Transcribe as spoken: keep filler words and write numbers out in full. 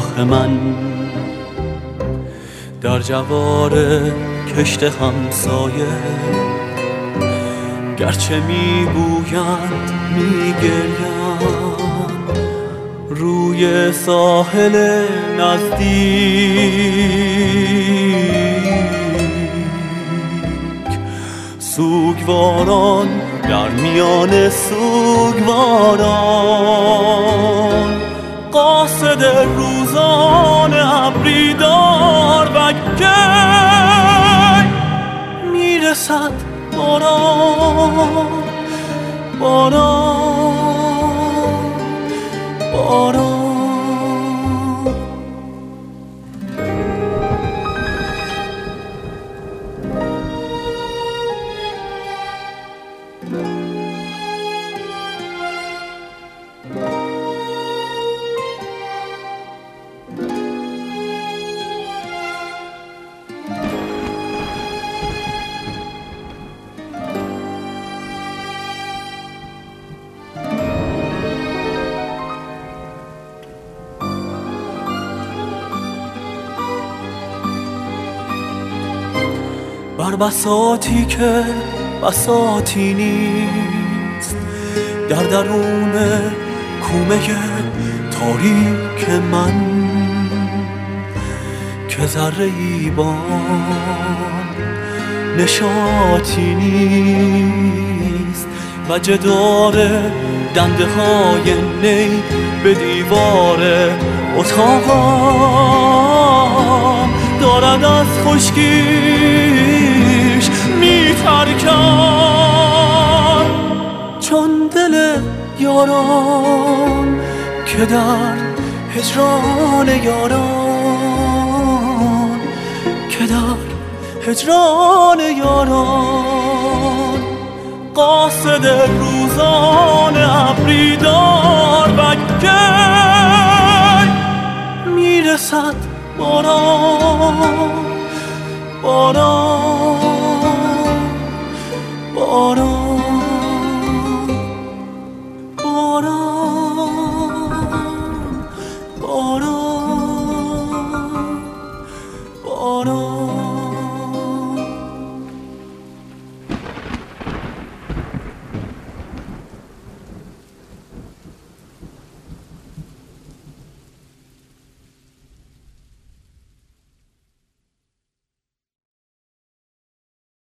آه من در جوار کشت همسایه، گرچه میگویند میگریم روی ساحل نزدیک، سوگواران در میان سوگواران، قاصد روزان ابری دار و کی میرسد باران باران باران. بر بساطی که بساطی نیست، در درون کومه تاریک من، که ذره ای بان نشاطی نیست و جدار دنده های نی به دیوار اتاقم دارد از خشکیش میترکم، چون دل یاران که در هجران یاران، که در هجران یاران، قاصد روزان ابری دار و کی میرسد باران باران باران باران باران باران.